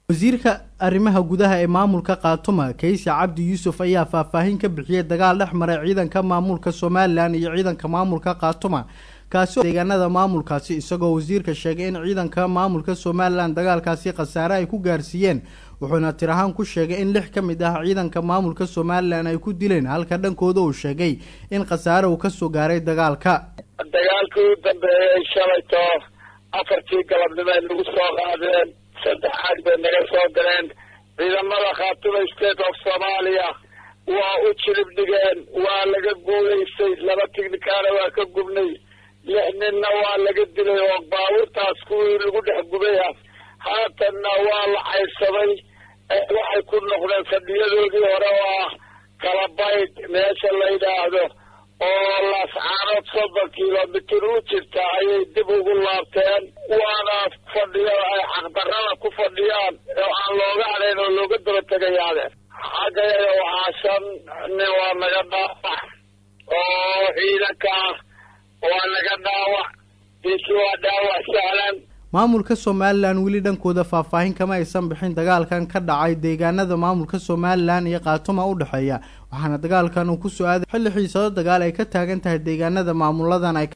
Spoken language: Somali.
wasiirka arrimaha gudaha ee maamulka Qaatuma Kaysi Cabdi Yuusuf ayaa faahfaahin ka bixiyay dagaal dhex maray ciidanka maamulka Soomaaliland iyo ciidanka maamulka Qaatuma kaasoo deegaanada maamulkaasi isagoo wasiirka sheegay in ciidanka maamulka Soomaaliland dagaalkaasi khasaare ay ku gaarsiiyeen wuxuuna tirahan ku sheegay in 6 kamid ah ciidanka maamulka Soomaaliland ay ku dileen halka dhankooda uu sheegay in khasaare uu ka soo gaaray dagaalkii dambeeyay shalayto afartii galabnimo lagu soo qaadeen saddexaad bay naga soo galeen ciidamada Qaatuma State of Somalia waa u jilib dhigeen waa laga guuleystay laba tignikana waa ka gubnay lixnina waa laga dilay oo baabuurtaas kuwii lagu dhex gubay haatanna waa la cayrsaday waxay ku noqdeen fadhiyadoodii hore waa kala bayd meesha la yidhaahdo oo lascaanood 30 kilomitir u jirta ayay dib ugu laabteen waana fadhiyo ay xaqdarrada ku fadhiyaan oo aan looga cadayn oo looga daba tagayaade xaggeeda waxaa 5 nin waa naga dhaawac oo ciidanka waa naga dhaawac isii waa dhaawac sahlan maamulka Soomaaliland wili dhankooda faahfaahin kama aysan bixin dagaalkan ka dhacay deegaanada maamulka Soomaaliland iyo Qaatuma u dhaxeeya waxaana dagaalkan uu ku soo aaday xilli xiisado dagaal ay ka taagan tahay deegaanada maamuladan ay